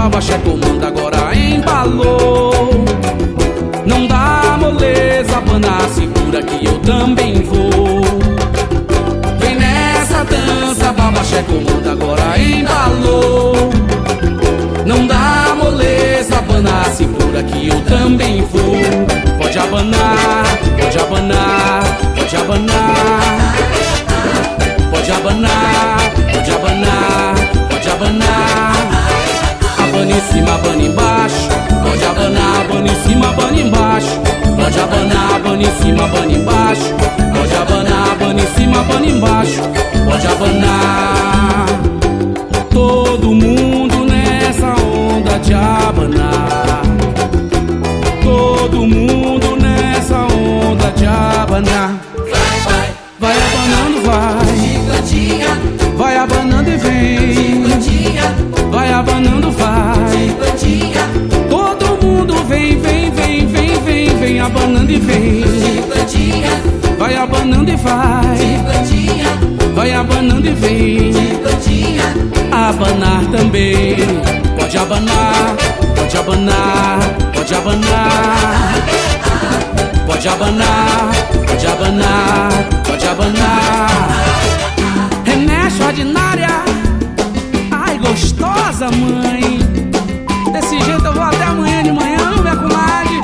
Babaxé comanda, agora embalou. Não dá moleza, abana a cintura que eu também vou. Vem nessa dança, Babaxé comanda, agora embalou. Não dá moleza, abana a cintura que eu também vou. Pode abanar, pode abanar, pode abanar. Pode abanar, pode abanar, pode abanar. Abana em cima, abana embaixo. Pode abanar, abana em cima, abana embaixo. Pode abanar, abana em cima, abana embaixo. Pode abanar, abana em cima, abana embaixo. Pode abanar. Todo mundo nessa onda de abanar. Todo mundo nessa onda de abanar. Vai abanando, vai. Vai abanando e vem. Vai abanando, vai. Todo mundo vem, vem, vem, vem, vem, vem abanando e vem. Vai abanando e vai. Vai abanando e vem. Abanar também. Pode abanar, pode abanar, pode abanar. Pode abanar, pode abanar, pode abanar. Remexe ordinária, ai gostosa mãe. Desse jeito eu vou até amanhã de manhã, minha comadre.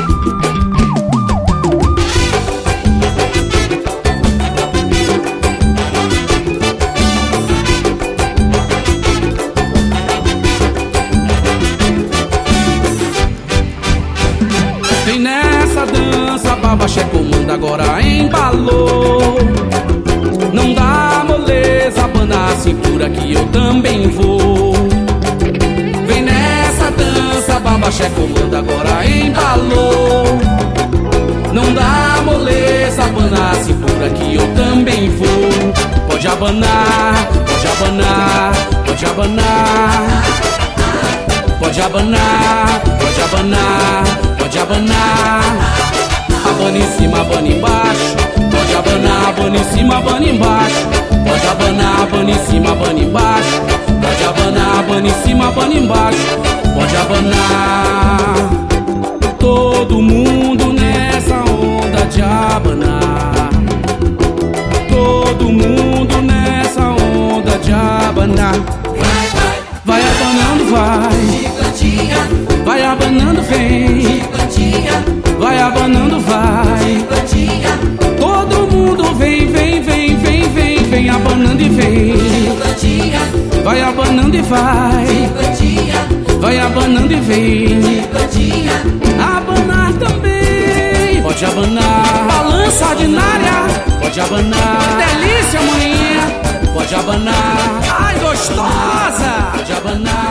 Vem nessa dança, Babaxé comanda, agora embalou. Não dá moleza, abana a cintura que eu também vou. Vem nessa dança, Babaxé comanda, agora embalou. Não dá moleza, abana a cintura que eu também vou. Pode abanar, pode abanar, pode abanar. Pode abanar, pode abanar, pode abanar. Abana em cima, abana embaixo. Pode abanar, abana em cima, abana embaixo. Pode abanar, abana em cima, abana embaixo. Pode abanar, abana em cima, abana embaixo. Pode abanar. Todo mundo nessa onda de abanar. Todo mundo nessa onda de abanar. Vai abanando, vai. Vai abanando, vem. Vai abanando, vai. Todo mundo vem, vem, vem, vem, vem, vem abanando e vem. Vai abanando e vai. Vai abanando e vem. Abanar também. Pode abanar. Balança ordinária. Pode abanar. Delícia, maninha. Pode abanar. Ai, gostosa. Pode abanar.